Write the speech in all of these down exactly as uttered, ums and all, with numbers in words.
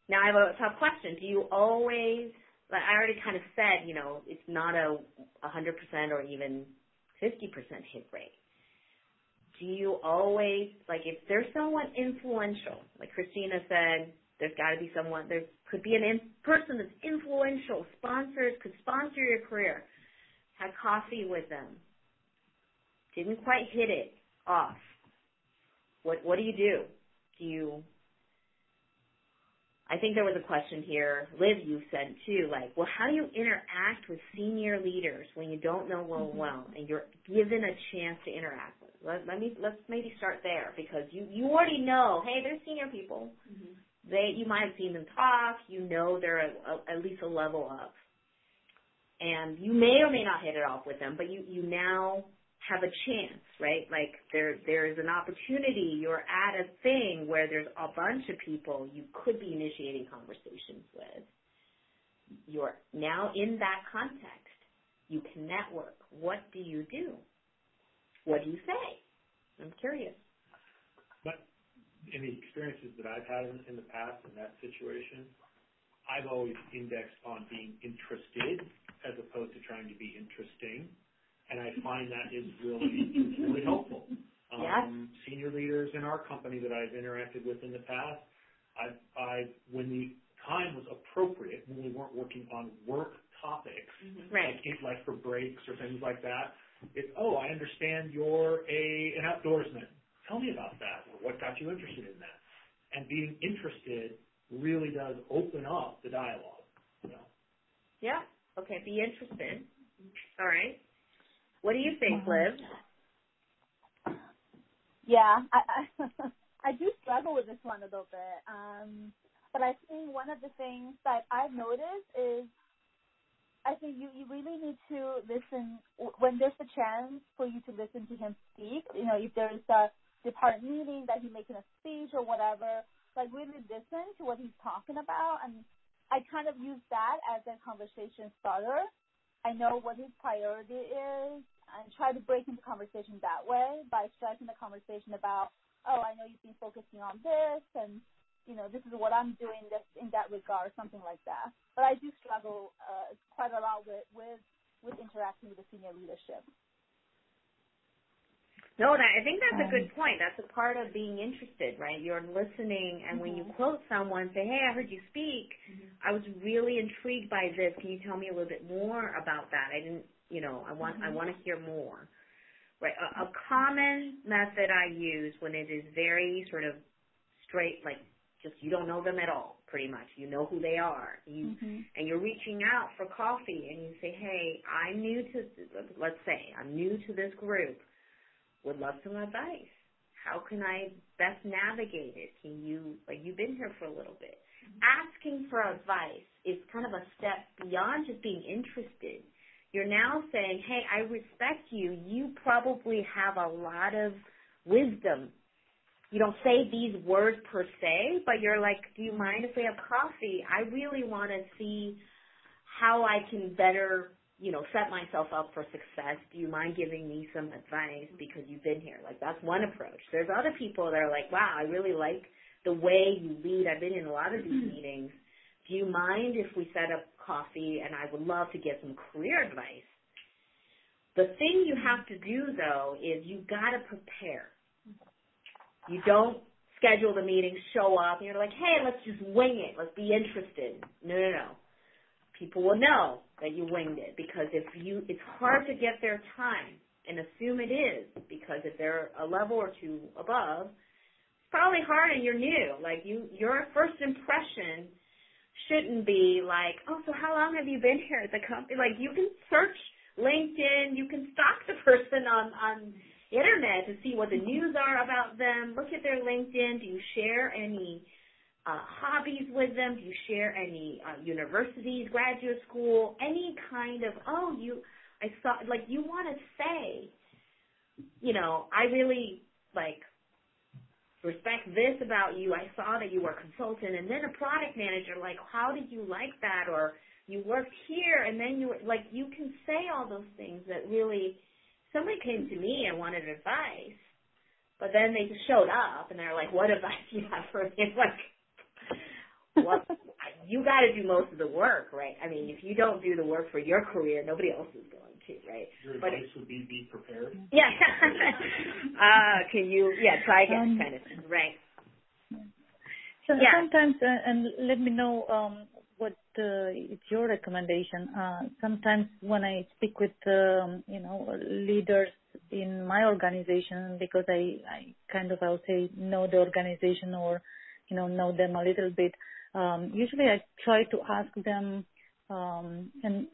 Now I have a tough question. Do you always, like I already kind of said, you know, it's not a one hundred percent or even fifty percent hit rate. Do you always, like if there's someone influential, like Christina said, there's got to be someone, there could be an in, person that's influential, sponsors, could sponsor your career, had coffee with them, didn't quite hit it off. What what do you do? Do you, I think there was a question here, Liv, you said too, like, well, how do you interact with senior leaders when you don't know well mm-hmm. well and you're given a chance to interact with? Let, let me, let's maybe start there because you, you already know, hey, they're senior people. Mm-hmm. They, you might have seen them talk. You know they're a, a, at least a level up. And you may or may not hit it off with them, but you, you now have a chance, right? Like there, there is an opportunity. You're at a thing where there's a bunch of people you could be initiating conversations with. You're now in that context. You can network. What do you do? What do you say? I'm curious. But in the experiences that I've had in, in the past in that situation, I've always indexed on being interested as opposed to trying to be interesting. And I find that is really, really helpful. Um, yes. Senior leaders in our company that I've interacted with in the past, I've, I've, when the time was appropriate, when we weren't working on work topics, mm-hmm. right. like, like for breaks or things like that, it's, oh, I understand you're a an outdoorsman. Tell me about that. Or what got you interested in that? And being interested really does open up the dialogue. You know? Yeah. Okay. Be interested. All right. What do you think, Liv? Yeah, I, I I do struggle with this one a little bit. Um, but I think one of the things that I've noticed is I think you, you really need to listen when there's a chance for you to listen to him speak. You know, if there's a department meeting that he's making a speech or whatever, like really listen to what he's talking about. And I kind of use that as a conversation starter. I know what his priority is and try to break into conversation that way by striking the conversation about, oh, I know you've been focusing on this and, you know, this is what I'm doing this, in that regard, something like that. But I do struggle uh, quite a lot with, with, with interacting with the senior leadership. No, that, I think that's a good point. That's a part of being interested, right? You're listening, and mm-hmm. when you quote someone, say, hey, I heard you speak. Mm-hmm. I was really intrigued by this. Can you tell me a little bit more about that? I didn't, you know, I want, mm-hmm. I want to hear more. Right? A, a common method I use when it is very sort of straight, like just you don't know them at all, pretty much. You know who they are. You, mm-hmm. and you're reaching out for coffee, and you say, hey, I'm new to, let's say, I'm new to this group. Would love some advice. How can I best navigate it? Can you, like you've been here for a little bit. Mm-hmm. Asking for advice is kind of a step beyond just being interested. You're now saying, hey, I respect you. You probably have a lot of wisdom. You don't say these words per se, but you're like, do you mind if we have coffee? I really want to see how I can better you know, set myself up for success. Do you mind giving me some advice because you've been here? Like, that's one approach. There's other people that are like, wow, I really like the way you lead. I've been in a lot of these meetings. Do you mind if we set up coffee and I would love to get some career advice? The thing you have to do, though, is you got to prepare. You don't schedule the meeting, show up, and you're like, hey, let's just wing it. Let's be interested. No, no, no. People will know that you winged it because if you, it's hard to get their time and assume it is because if they're a level or two above, it's probably hard and you're new. Like you, your first impression shouldn't be like, oh, so how long have you been here at the company? Like you can search LinkedIn, you can stalk the person on, on internet to see what the news are about them. Look at their LinkedIn. Do you share any Uh, hobbies with them? Do you share any uh, universities, graduate school, any kind of, oh, you, I saw, like you want to say, you know, I really, like, respect this about you. I saw that you were a consultant and then a product manager. Like, how did you like that? Or you worked here and then you were, like, you can say all those things that really, somebody came to me and wanted advice, but then they just showed up and they're like, what advice do you have for me? Like, well, you got to do most of the work, right? I mean, if you don't do the work for your career, nobody else is going to, right? Your but advice would be be prepared. Yeah. uh, can you? Yeah, try again, um, kind of thing, right? So yeah. Sometimes, uh, and let me know um, what uh, is your recommendation. Uh, sometimes when I speak with, um, you know, leaders in my organization, because I, I kind of, I would say, know the organization or, you know, know them a little bit. Um, usually I try to ask them um, and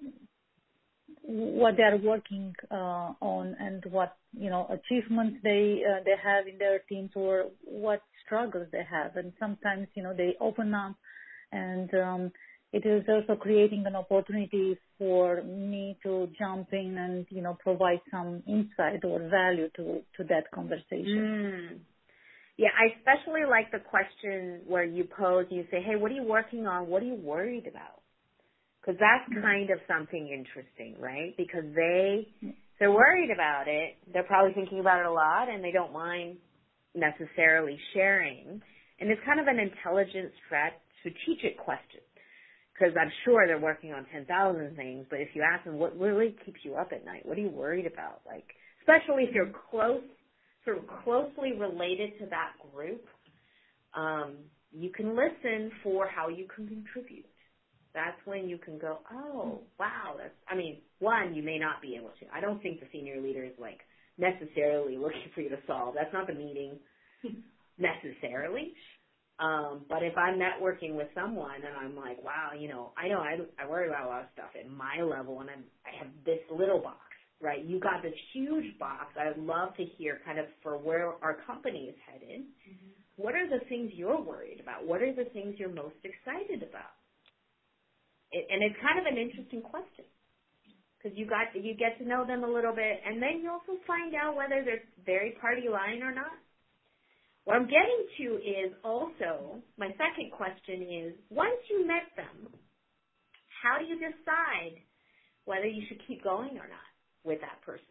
what they are working uh, on and what, you know, achievements they uh, they have in their teams or what struggles they have. And sometimes, you know, they open up, and um, it is also creating an opportunity for me to jump in and, you know, provide some insight or value to, to that conversation. Mm. Yeah, I especially like the question where you pose, you say, hey, what are you working on? What are you worried about? Because that's kind of something interesting, right? Because they, they're worried about it. They're probably thinking about it a lot, and they don't mind necessarily sharing. And it's kind of an intelligent, strat- strategic question. Because I'm sure they're working on ten thousand things, but if you ask them, what really keeps you up at night? What are you worried about? Like, especially if you're close, sort of closely related to that group, um, you can listen for how you can contribute. That's when you can go, oh, wow, that's, I mean, one, you may not be able to. I don't think the senior leader is, like, necessarily looking for you to solve. That's not the meeting necessarily. Um, but if I'm networking with someone and I'm like, wow, you know, I know I, I worry about a lot of stuff at my level, and I'm, I have this little box, right? You got this huge box. I'd love to hear kind of for where our company is headed. Mm-hmm. What are the things you're worried about? What are the things you're most excited about? It, and it's kind of an interesting question because you got you get to know them a little bit, and then you also find out whether they're very party line or not. What I'm getting to is also, my second question is, once you met them, how do you decide whether you should keep going or not with that person?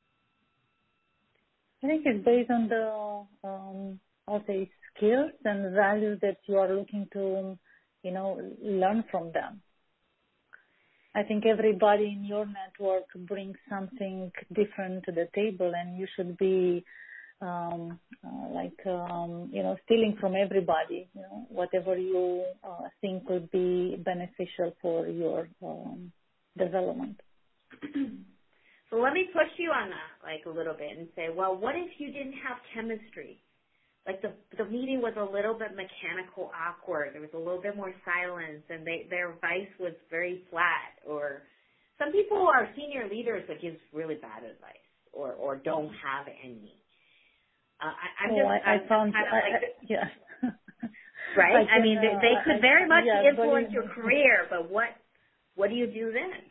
I think it's based on the, um, I'll say, skills and values that you are looking to, you know, learn from them. I think everybody in your network brings something different to the table, and you should be um, uh, like, um, you know, stealing from everybody, you know, whatever you uh, think would be beneficial for your um, development. So let me push you on that, like, a little bit and say, well, what if you didn't have chemistry? Like the the meeting was a little bit mechanical, awkward. There was a little bit more silence, and they, their advice was very flat. Or some people are senior leaders that gives really bad advice, or or don't have any. Uh, I, I'm oh, just I, I'm I found kind of I, like I, yeah. right. I, can, I mean, they, they could very I, much yeah, influence your me. career, but what what do you do then?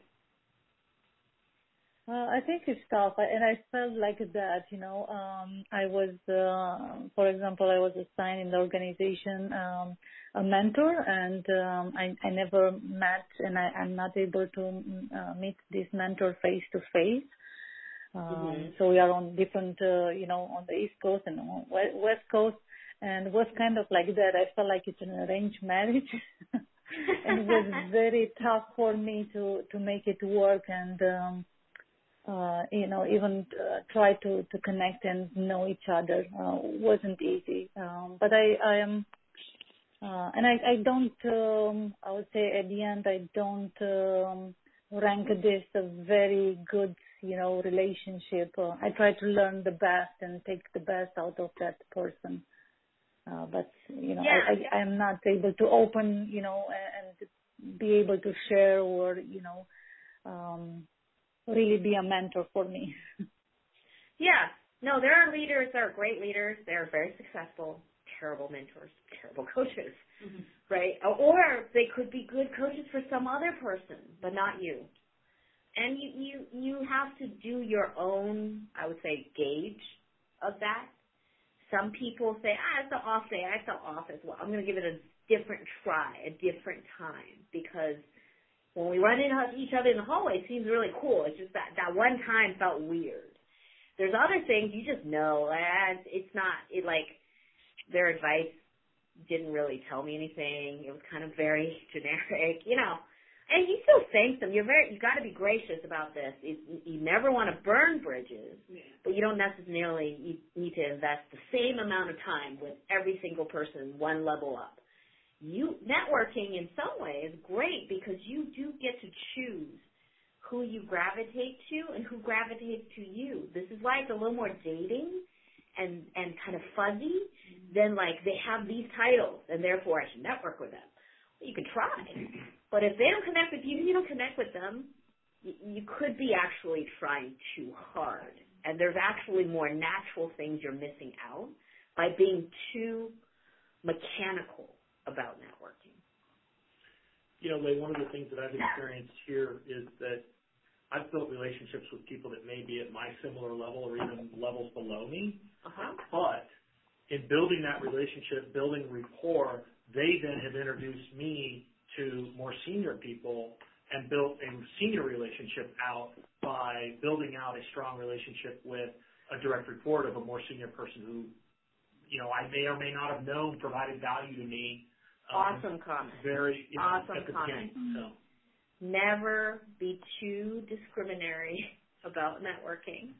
Uh, I think it's tough, and I felt like that, you know. Um, I was, uh, for example, I was assigned in the organization um, a mentor, and um, I, I never met, and I, I'm not able to uh, meet this mentor face to face. Um, mm-hmm. So we are on different, uh, you know, on the East Coast and on West Coast, and it was kind of like that. I felt like it's an arranged marriage, and it was very tough for me to to make it work, and. Um, Uh, you know, even uh, try to, to connect and know each other uh, wasn't easy. Um, but I, I am, uh, and I, I don't, um, I would say at the end, I don't um, rank this a very good, you know, relationship. Uh, I try to learn the best and take the best out of that person. Uh, but, you know, yeah. I, I, I'm not able to open, you know, and, and be able to share or, you know, um, really be a mentor for me. Yeah. No, there are leaders that are great leaders. They're very successful, terrible mentors, terrible coaches, mm-hmm. right? Or they could be good coaches for some other person, but not you. And you, you, you have to do your own, I would say, gauge of that. Some people say, ah, it's the off day. I felt off as well. I'm going to give it a different try, a different time, because when we run into each other in the hallway, it seems really cool. It's just that that one time felt weird. There's other things you just know. And it's not, it like, their advice didn't really tell me anything. It was kind of very generic, you know. And you still thank them. You're very, you got to be gracious about this. You, you never want to burn bridges, but you don't necessarily you need to invest the same amount of time with every single person one level up. You networking in some way is great because you do get to choose who you gravitate to and who gravitates to you. This is why it's a little more dating and and kind of fuzzy than like they have these titles and therefore I should network with them. Well, you can try, but if they don't connect with you, you don't connect with them. You, you could be actually trying too hard, and there's actually more natural things you're missing out by being too mechanical about networking. You know, Leigh, one of the things that I've experienced here is that I've built relationships with people that may be at my similar level or even levels below me. Uh-huh. But in building that relationship, building rapport, they then have introduced me to more senior people and built a senior relationship out by building out a strong relationship with a direct report of a more senior person who, you know, I may or may not have known provided value to me. Um, awesome comment. Very you know, awesome at the comment. beginning. So. Never be too discriminatory about networking.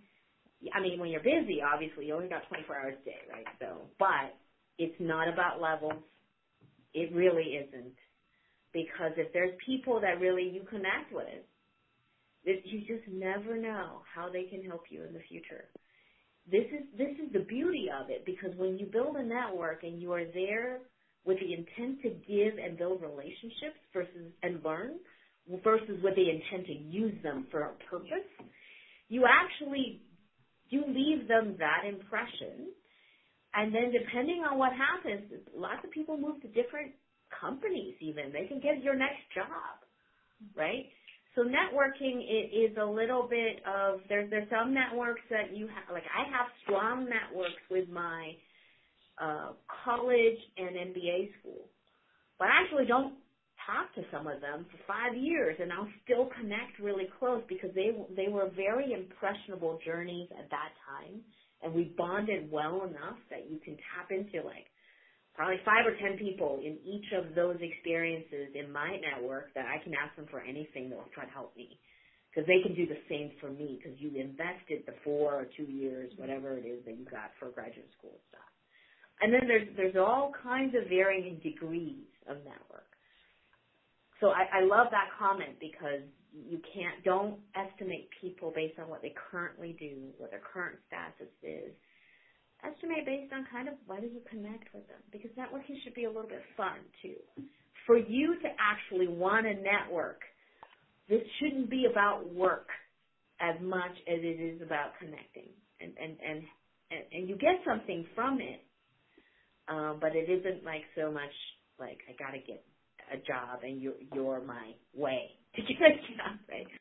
I mean, when you're busy, obviously, you only got twenty-four hours a day, right? So, but it's not about levels. It really isn't. Because if there's people that really you connect with, that you just never know how they can help you in the future. This is this is the beauty of it, because when you build a network and you are there with the intent to give and build relationships versus and learn versus with the intent to use them for a purpose, you actually you leave them that impression. And then depending on what happens, lots of people move to different companies even. They can get your next job, right? So networking is a little bit of, there's, there's some networks that you have, like I have strong networks with my uh, college and M B A school, but I actually don't talk to some of them for five years, and I'll still connect really close because they they were very impressionable journeys at that time, and we bonded well enough that you can tap into like probably five or ten people in each of those experiences in my network that I can ask them for anything that will try to help me, because they can do the same for me because you invested the four or two years, whatever it is that you got for graduate school stuff. And then there's there's all kinds of varying degrees of network. So I, I love that comment because you can't, don't estimate people based on what they currently do, what their current status is. Estimate based on kind of whether you connect with them, because networking should be a little bit fun too. For you to actually want to network, this shouldn't be about work as much as it is about connecting, and and and and, and you get something from it, um, but it isn't like so much like I got to get a job and you're you're my way to get a job, right?